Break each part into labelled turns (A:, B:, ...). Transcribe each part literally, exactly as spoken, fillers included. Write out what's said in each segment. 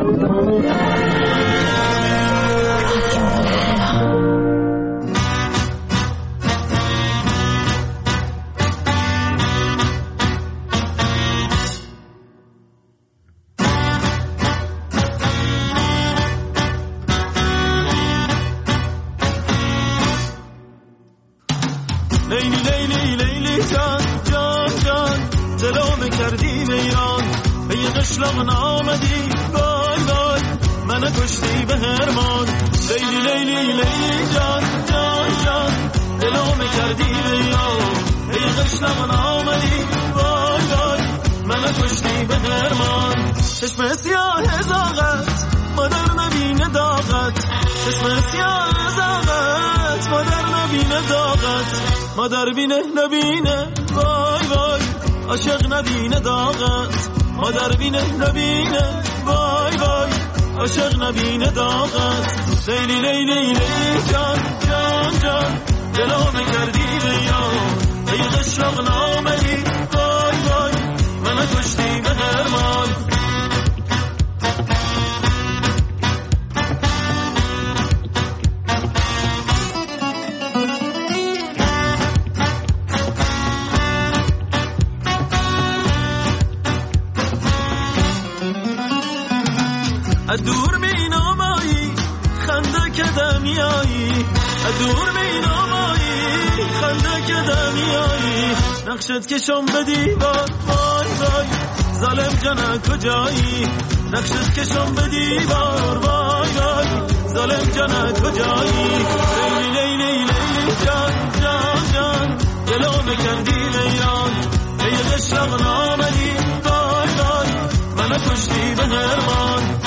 A: لیلی لیلی لیلی جان جان جان دلم کردی ویران ای قشلم نامدی وای وای من کشتی به هرمان لیلی لیلی لیلی جان جان جان دلم کردی ویران ای قشلم نامدی وای وای من کشتی به هرمان چشم سیاه زاغت مادر نبینه داغت چشم سیاه زاغت مادر نبینه داغت مادر بینه نبینه وای وای عاشق نبینه داغت مادر بینه نبینه وای وای عاشق نبینه داغت لیلی لیلی لیلی جان جان جان دلم کردی ویران ای قشلم نامدی وای وای من کشتی به هرمان دور می نامایی خنده که دمیایی دور می نامایی خنده که دمیایی نقشت کشم به دیوار وای وای ظالم جانه کجایی نقشت کشم به دیوار وای وای ظالم جانه کجایی لیلی لیلی لیلی جان جان جان دلم کردی ویران ای قشلم نامدی وای وای من کشتی به هرمان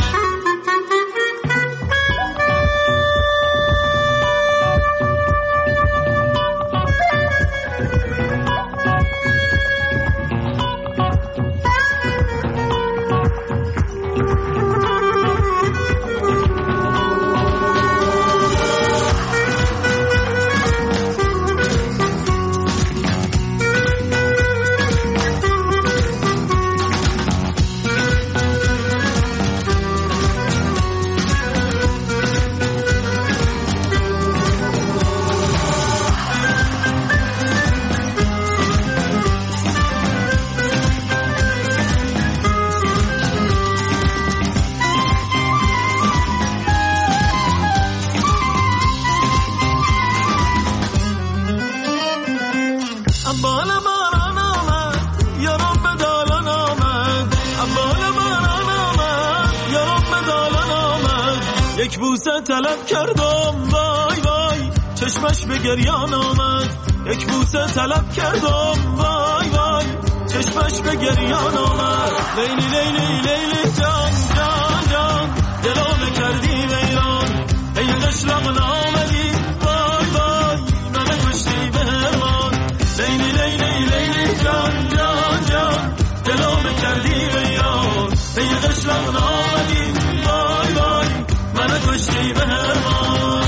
A: طلب کردم وای وای چشمش به گریان آمد یک بوسه طلب کردم وای وای چشمش به گریان آمد لیلی لیلی لیلی جان جان جان دلم کردی ویران ای قشلم نامدی وای وای من کشتی به هرمان لیلی لیلی لیلی جان جان جان دلم کردی ویران ای قشلم نامدی وای وای من کشتی به هرمان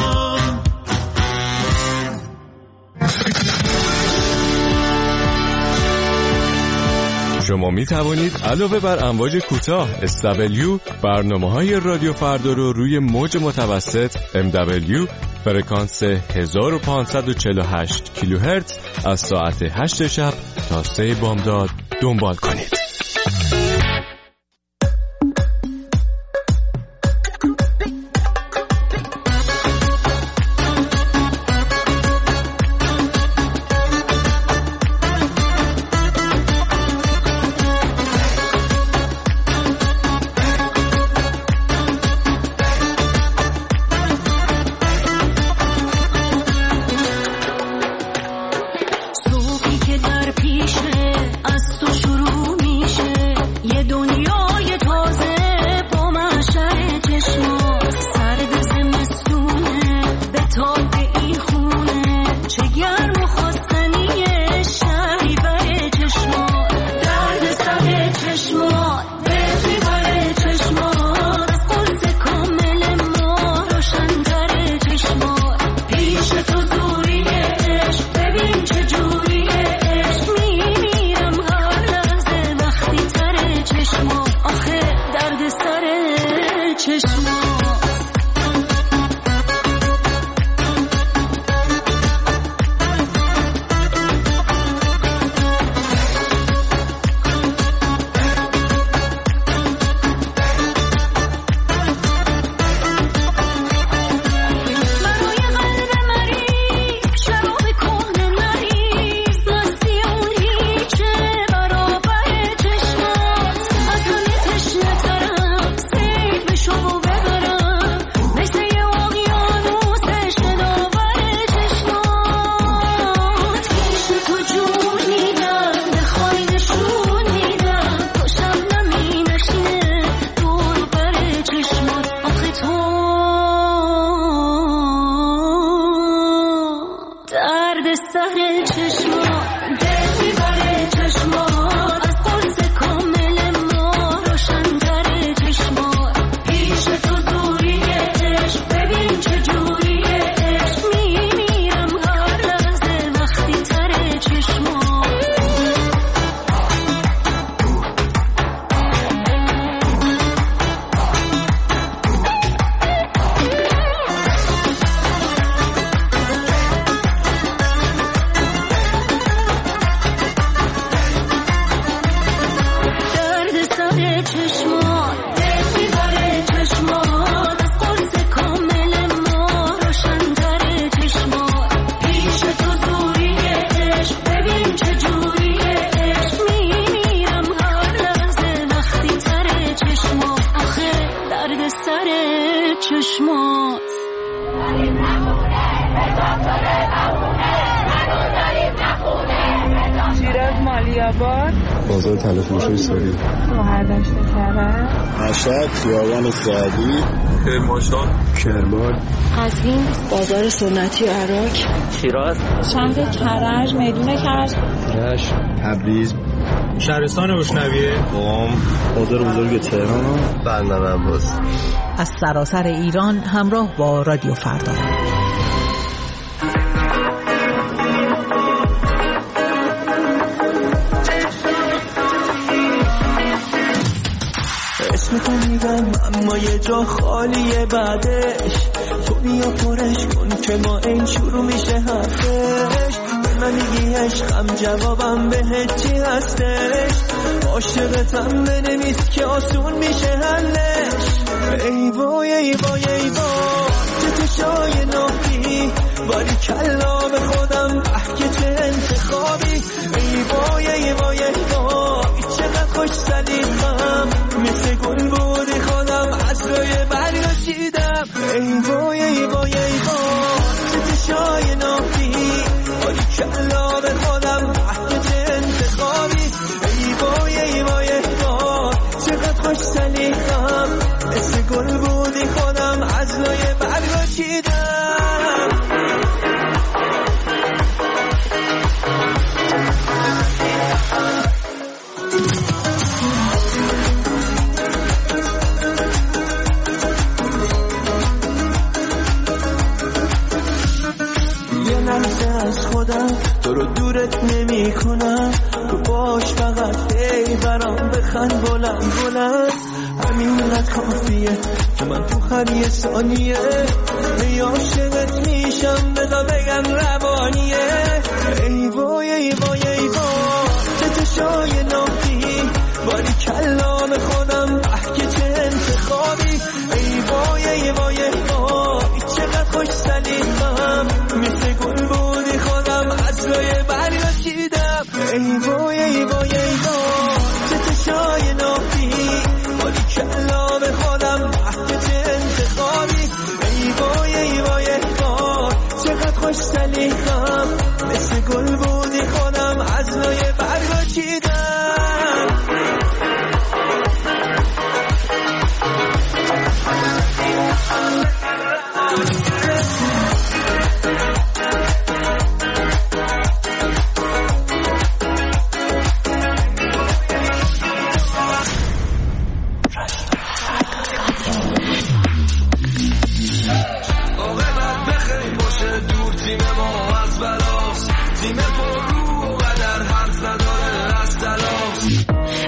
B: شما می توانید علاوه بر امواج کوتاه اس دبلیو برنامه‌های رادیو فردا رو روی موج متوسط ام دبلیو فرکانس هزار و پانصد و چهل و هشت کیلوهرتز از ساعت هشت شب تا سه بامداد دنبال کنید.
C: صبحی که در پیشه از تو شروع می چشمات
D: بازار تلفروشی ساری
E: شهردشت کرد
F: مشهد خیابان سعدی
G: کرمانشاه
D: کرمان
E: قزوین
H: بازار سنتی عراق
I: شیراز
E: شهر کرج میدون کرج
D: رشت تبریز
G: شهرستان روشنویه
F: قم بازار بزرگ تهران
I: بندر عباس
J: از سراسر ایران همراه با رادیو فردا.
A: اسم تو میگم اما یه جا خالیه بعدش تو بیا پرش کن که ما این شروع میشه حرفش به من میگی عشقم جوابم بهت چی هستش عاشقتم بنویس که آسون میشه حلش ای وای ای وای ای وای چه تشای نافی باری کلا به خودم که چه انتخابی ای وای ای وای ای وای چقدر خوش سلیقم مثل گل بودی خودم از روی برگشیدم ای وای ای وای ای وای چه تشای نافی باری کلا به خودم که چه انتخابی ای وای ای وای ای وای چقدر خوش سلیقم مثل گل بودی خودم از روی برگشیدم یه لحظه از خودم تو رو دورت نمی کنم تو باش فقط ای برام بخند بلند بلند همینقدر کافیه که من تو هر یه ثانیه ای عاشقت میشم بذار بگم روانیه ای وای ای وای ای وای چه تشای نافی باری کلا به خودم که چه انتخابی ای وای ای وای ای وای چقدر خوش سلیقم مثل گل بودی خودم از روی برگشیدم ای وای ای وای ای وای چه تشای نافی باری کلا به خودم که چه انتخابی ای وای ای وای ای وای چقدر خوش سلیقم مثل گل بودی خودم از روی برگشیدم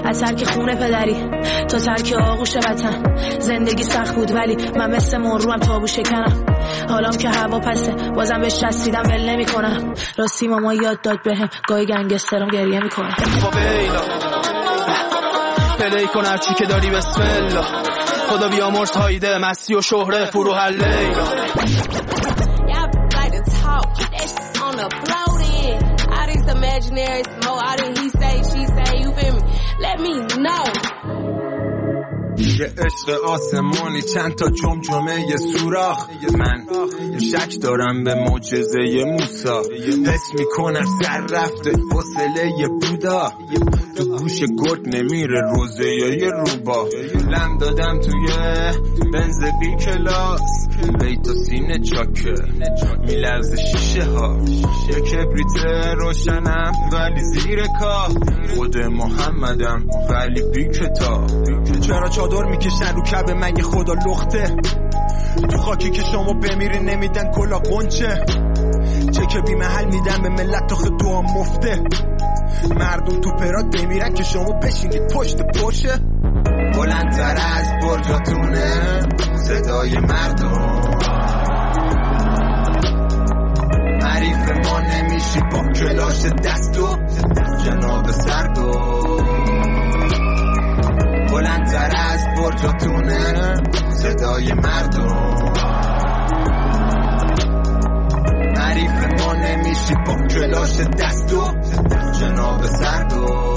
C: از ترک خونه پدری تا ترک آغوش وطن. زندگی سخت بود ولی من مثل مروم تابو شکنم. حالام که هوا پسه بازم بهش رسیدم ول نمی کنم. راستی ماما یاد داد بهم گاهی گنگسترم گریه میکنه.
K: پلی کن هرچی که داری بسم الله. خدا بیامرز هایده مستی و شهره فرو هر لیلا. Imaginary smoke, I didn't he say, she say, you feel me? Let me know.
L: یه عشق آسمانی چند تا جمجمه یه سوراخ. من یه شک دارم به معجزه موسا. حس میکنم سر رفته حوصله یه بودا. تو گوش گرد نمیره روزه یه روبا. لم دادم توی بنز بی کلاس. بیت و سینه چاکه میلرزه شیشه ها. یه کبریت روشنم ولی زیر کاه. خود محمدم ولی بی کتاب. چرا چادر میکشن رو کبه مگه خدا لخته؟ تو خاکی که شما بمیری نمیدن کلا قنچه. چه که بی محل میدن به ملت تا خدوها مفته. مردم تو پرات بمیرن که شما بشینید پشت پرشه. بلندتر از برجاتونه صدای مردم. حریف ما نمیشی با کلاش دست و جناب سردو. بلندتر از برجاتونه صدای مردم. حریف ما نمیشی با کلاش دست و جناب سردو.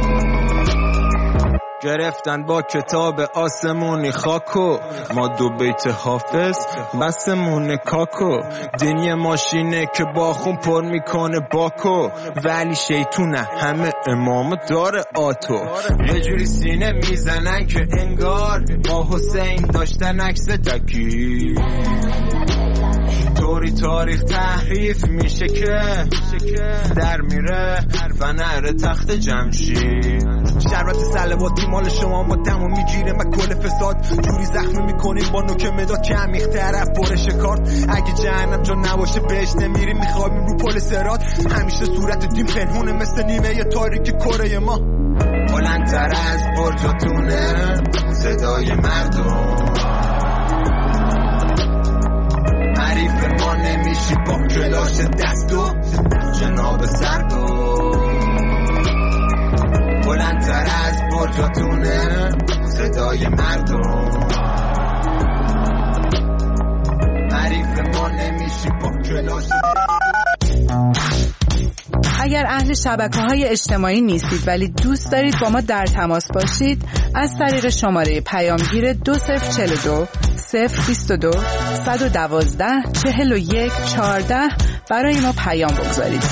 L: گرفتن با کتاب آسمونی خاکو. ما دو بیت حافظ بسمون کاکو. دینی ماشینه که با خون پر میکنه باکو. ولی شیطونه همه امام داره آتو. یه جوری سینه میزنن که انگار با حسین داشتن عکس دکی. طوری تاریخ تحریف میشه که در میره فنر تخت جمشید. شربت سلواتی مال شما ما دمو میگیره. من کل فساد جوری زخمی میکنیم با نوک مداد که عمیق طرف برش کارت. اگه جهنم جا نباشه بهش نمیریم میخوابیم رو پل سرات. همیشه صورت دیم پنهونه مثل نیمه تاریک کره ما. بلندتر از برجاتونه صدای مردم. حریف ما نمیشی با کلاش دست و جناب سردو. بلندتر از برجاتونه صدای مردم. حریف ما نمیشی با کلاش.
J: اگر اهل شبکه‌های اجتماعی نیستید ولی دوست دارید با ما در تماس باشید، از طریق شماره پیامگیر دو صفر چهل و دو صفر بیست و دو صد و دوازده چهل و یک چهارده برای ما پیام بگذارید.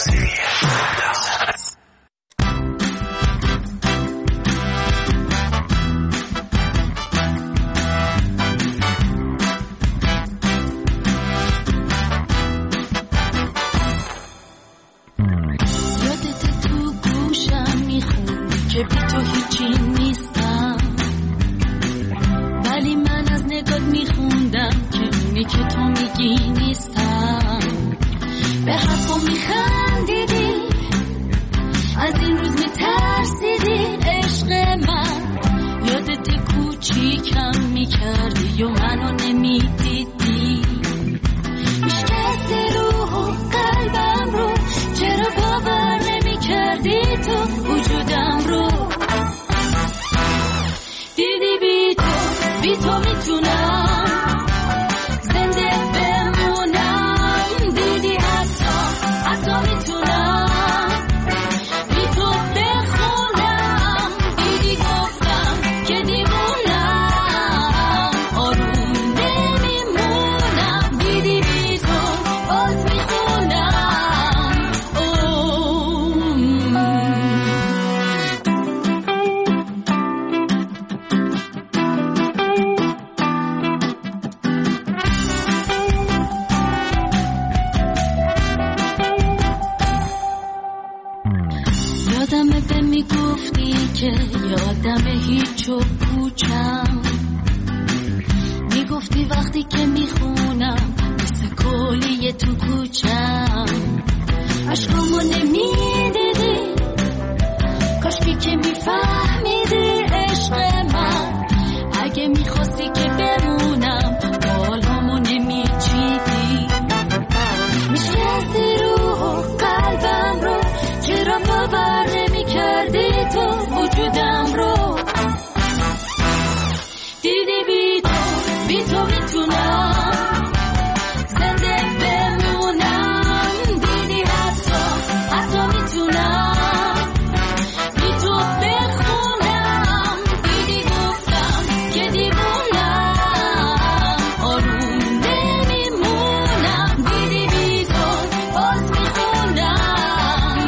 M: که بی تو هیچی نیستم، ولی من از نگات میخوندم که اونی که تو میگی نیستم. به حرفا میخندیدی، از این روز میترسیدی عشق من. یادت کوچیکم میکردی و منو نمیدیدی. میشکستی روح و قلبم رو، چرا باور نمیکردی تو وجودم رو. دیدی بی تو بی تو میتونم زنده بمونم. دیدی حتی حتی میتونم بی تو بخونم. دیدی گفتم که دیوونم آروم نمیمونم. دیدی بی تو باز میخونم. یادمه به میگفتی که یادمه هیچ و پوچم. میگفتی وقتی که میخونم مثل کلیه تو کوچم. عشقامو نمیدیدی، کاشکی که میفهم اگه میخواستی که بمونم بال همو نمیچیدی. میشکستی روح و قلبم رو، چرا باور نمیکردی تو وجودم رو. دیدی بی تو بی تو میتونم زنده بمونم. دیدی حتی حتی میتونم بی تو بخونم. دیدی گفتم که دیوونم آروم نمیمونم. دیدی بی تو باز میخونم.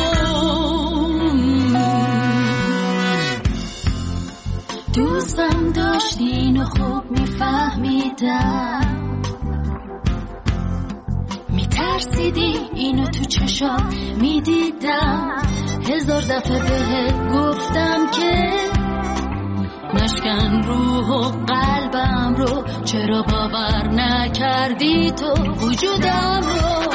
M: دوستم داشتین و خوب میفهمیدم، میترسیدی اینو تو چشام میدیدم. هزار دفعه بهت گفتم که نشکن روح و قلبم رو، چرا باور نکردی تو وجودم رو.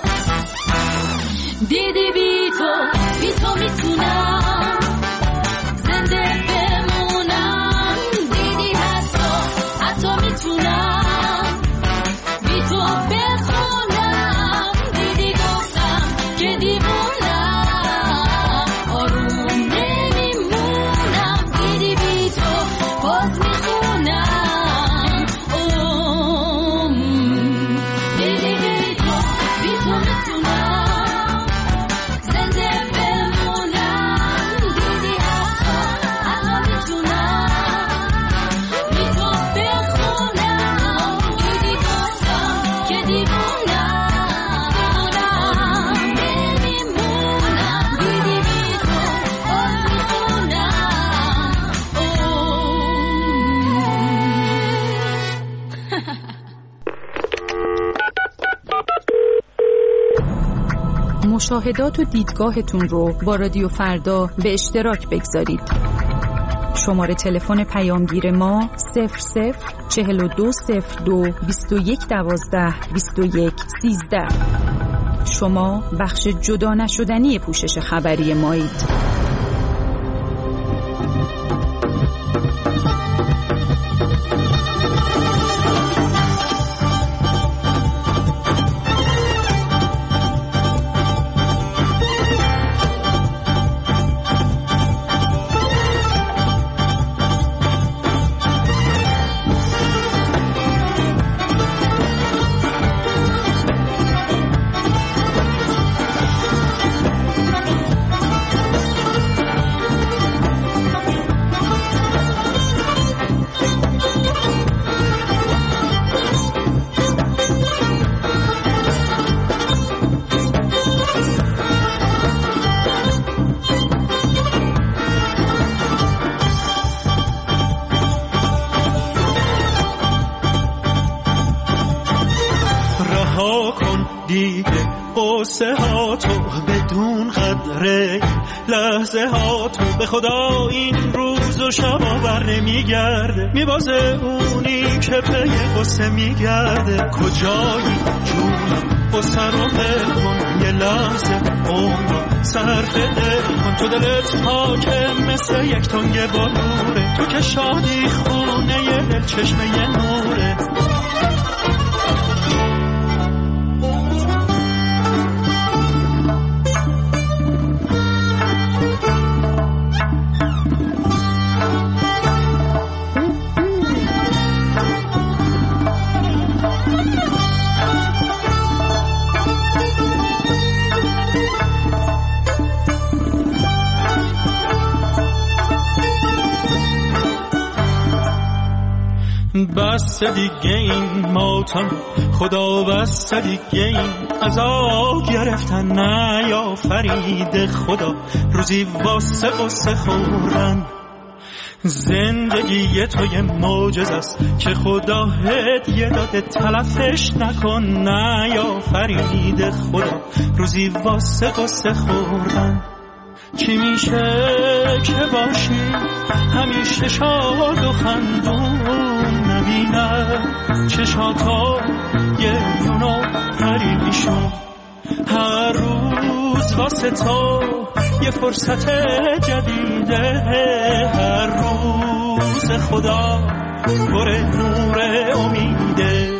M: دیدی بی تو بی تو میتونم زنده بمونم. دیدی حتی حتی میتونم بی تو بخونم. دیدی گفتم که دیوونم آروم نمیمونم. دیدی بی تو باز میخونم. دیدی بی تو بی تو میتونم زنده بمونم. دیدی حتی حتی میتونم بی تو بخونم. دیدی گفتم که دیوونم نمیمونم. دیدی بی تو باز میخونم.
N: مشاهدات و دیدگاهتون رو با رادیو فردا به اشتراک بگذارید. شماره تلفن پیامگیر ما صفر صفر چهل و دو صفر دو بیست و یک دوازده بیست و یک سیزده. شما بخش جدا نشدنی پوشش خبری مایید.
A: قصه ها تو بدون قدره لحظه ها تو به خدا این روز و شب بر نمیگرده. میبازه اونی که پی قصه میگرده. کجایی جونم قصه رو دل کن یه لحظه عمر صرف دل کن. تو دلت حاکم مثل یک تنگ بالوره. تو که شادی خونه یه دل چشمه یه نوره. بس دیگه این ماتم خدا، بس دیگه این عذاب گرفتن نیافرید خدا. روزی واسه قصه خوردن زندگی تو یه معجزه است که خدا هدیه داده. تلفش نکن نیافرید خدا. روزی واسه قصه خوردن چی میشه که باشی همیشه شاد و خندون، نبینه چشاتا یه یونو پریشون. هر روز واسه تو یه فرصت جدیده، هر روز خدا پر نور امیده.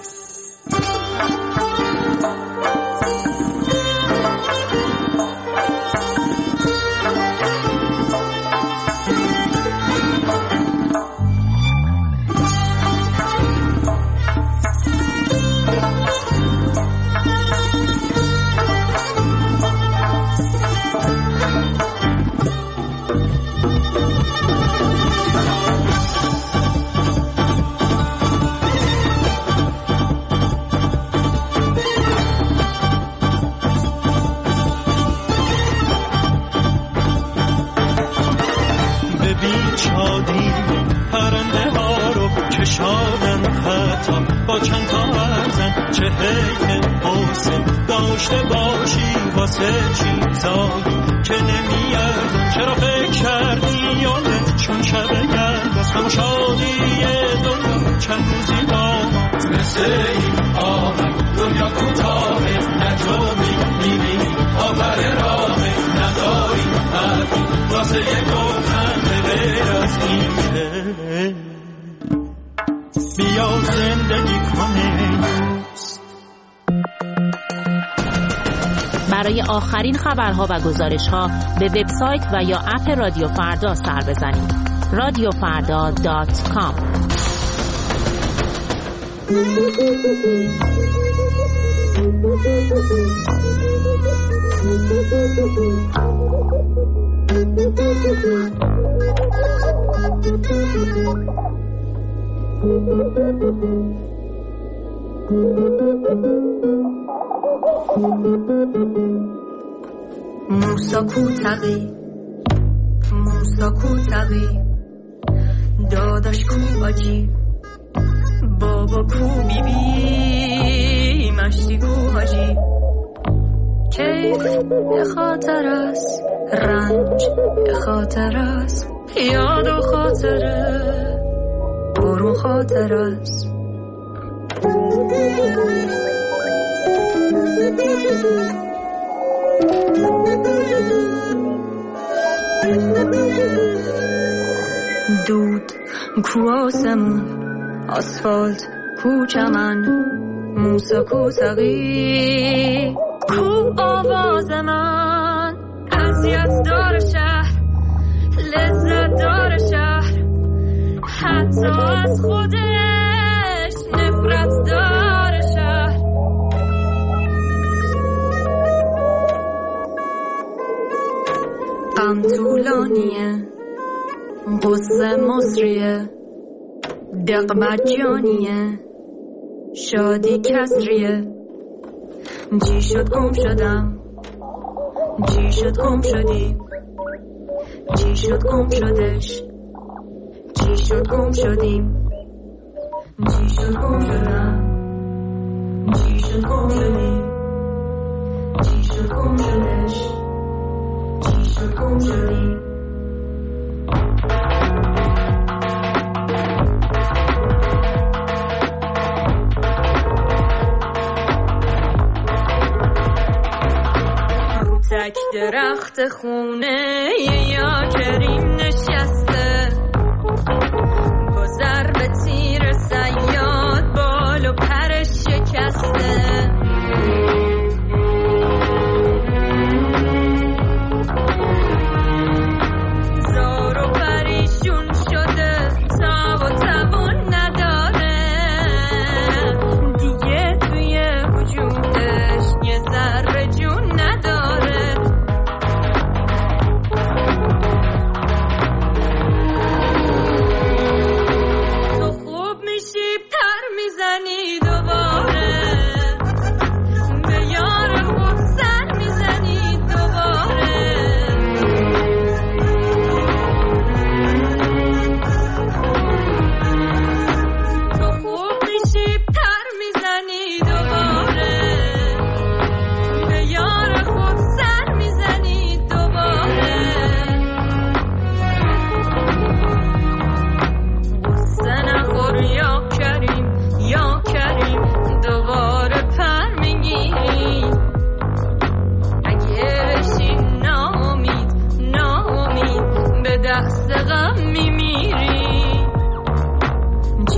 A: با چند تا ارزن چه حیف حسن داشته باشی واسه چیزایی که نمیارزن. چرا فکر کردی یادت چون شب گرد از همه شادی دنیا چند روزی داماز مثل این آمد دنیا کوتاهه نجومی میبینی آبر راهه نداری حرفی واسه یک گفتن غیر از این که بیا زندگی کنه.
O: برای آخرین خبرها و گزارشها به وبسایت و یا اپ رادیو فردا سر بزنید. رادیو فردا دات کام.
P: موسا کوتقی موسا کوتقی داداش کو آجی بابا کو بی بی مشتی کو حاجی کیف یه خاطر است رنج یه خاطر است یاد و خاطره برون خاطر است دود کو آسمون آسفالت کو چمن موسا کو تقی کو آواز من اذیت دار شهر لذت دار شهر حتی از خودش نفرت دار شهر غم طولانیه غصه مصریه دق مجانیه شادی کسریه چی شد گم شدم چی شد گم شدی چی شد گم شدش چی شد گم شدیم چی شد گم شدم چی شد گم شدیم چی شد گم شدش چی شد گم شدیم تک درخت خونه یا کریم نشسته گذر به تیر صیاد بال و پرش شکسته زار و پریشون شده تاب و توان نداره دیگه توی وجودش یه ذره جون نداره تو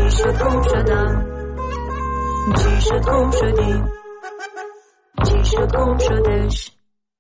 P: چی شد گم شدم چی شد گم شدی چی شد گم شدش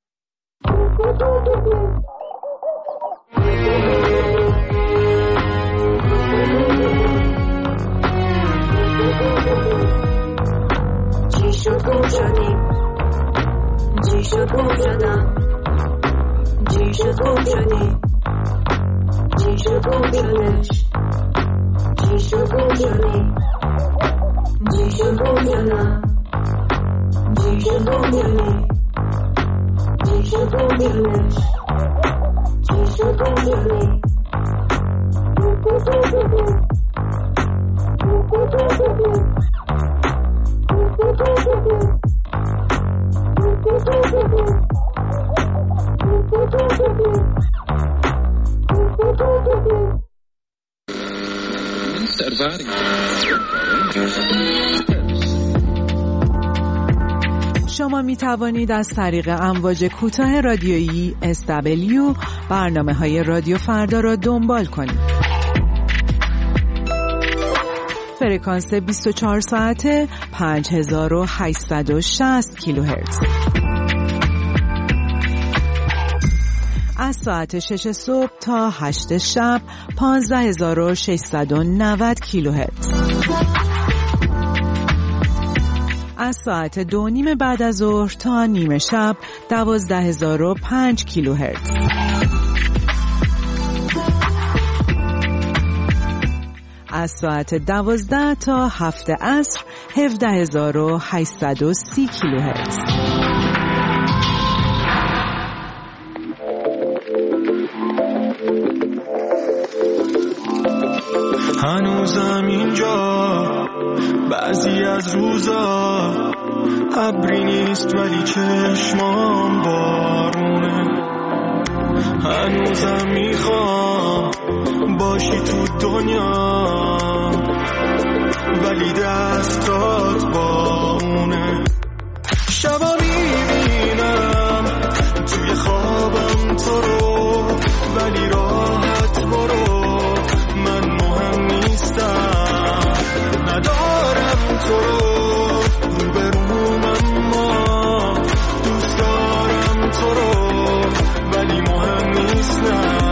P: چی شد گم شدی چی شد گم شدم چی شد گم شدی چی شد گم شدش چی شد گم شدی چی شد گم شدم چی شد گم شدی چی شد گم شدش چی شد گم شدی
J: شما می توانید از طریق امواج کوتاه رادیویی اس دبلیو برنامه های رادیو فردا را دنبال کنید. فرکانس بیست و چهار ساعته پنج هزار و هشتصد و شصت کیلوهرتز. از ساعت شش صبح تا هشت شب پانزده هزار و ششصد و نود کیلوهرتز. از ساعت دو نیم بعد از ظهر تا نیمه شب دوازده هزار و پنج کیلوهرتز. از ساعت دوازده تا هفت عصر هفده هزار و هشتصد و سی کیلوهرتز.
A: هنوزم اینجا بعضی از روزا ابری نیست ولی چشمام بارونه. هنوزم میخوام باشی تو دنیا ولی دستات با اونه. شبا میبینم توی خوابم تو رو ولی راحت برو، من مهم نیستم، ندارم تو رو رو به روم، اما دوست دارم تو رو ولی مهم نیستم.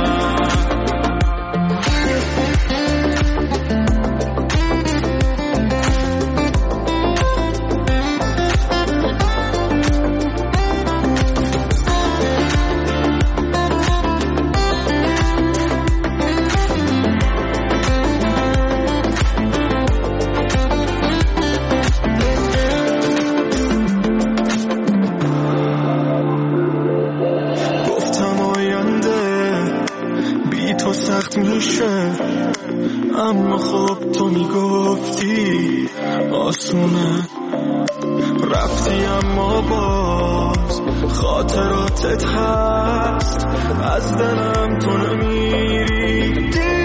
A: میشه اما خب تو میگفتی آسونه، رفتی اما باز خاطراتت هست، از دلم تو نمیری.